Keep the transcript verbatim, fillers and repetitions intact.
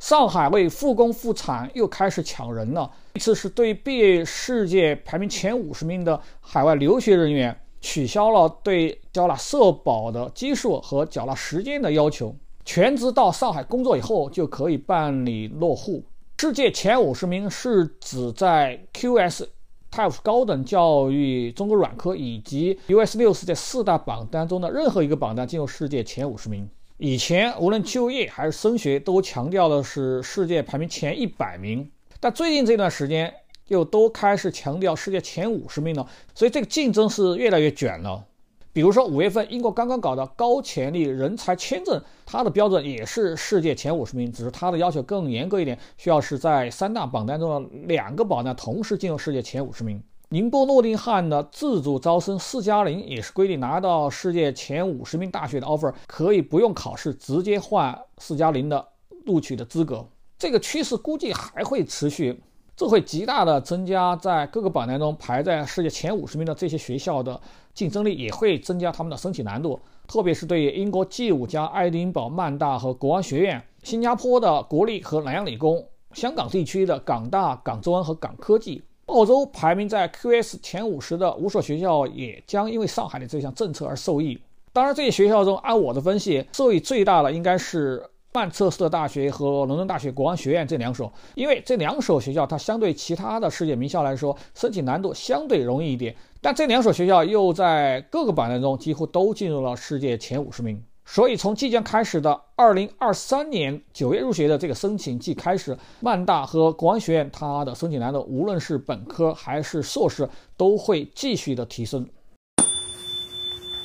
上海为复工复产又开始抢人了，这次是对毕业世界排名前五十名的海外留学人员取消了对缴纳社保的基数和缴纳时间的要求，全职到上海工作以后就可以办理落户。世界前五十名是指在 Q S、T A F E 高等教育中国软科以及 U S 六十这四大榜单中的任何一个榜单进入世界前五十名。以前无论就业还是升学都强调的是世界排名前一百名，但最近这段时间又都开始强调世界前五十名了，所以这个竞争是越来越卷了。比如说五月份英国刚刚搞的高潜力人才签证，它的标准也是世界前五十名，只是它的要求更严格一点，需要是在三大榜单中的两个榜单同时进入世界前五十名。宁波诺丁汉的自主招生四加零也是规定，拿到世界前五十名大学的 offer 可以不用考试直接换四加零的录取的资格。这个趋势估计还会持续，这会极大的增加在各个榜单中排在世界前五十名的这些学校的竞争力，也会增加他们的申请难度，特别是对英国 G 五 加爱丁堡、曼大和国安学院，新加坡的国立和南洋理工，香港地区的港大、港中文和港科技，澳洲排名在 Q S 前五十的五所学校也将因为上海的这项政策而受益。当然这些学校中，按我的分析，受益最大的应该是曼彻斯特大学和伦敦大学国安学院这两所，因为这两所学校它相对其他的世界名校来说申请难度相对容易一点，但这两所学校又在各个榜单中几乎都进入了世界前五十名。所以从即将开始的二零二三年九月入学的这个申请季开始，曼大和国安学院它的申请难度无论是本科还是硕士都会继续的提升。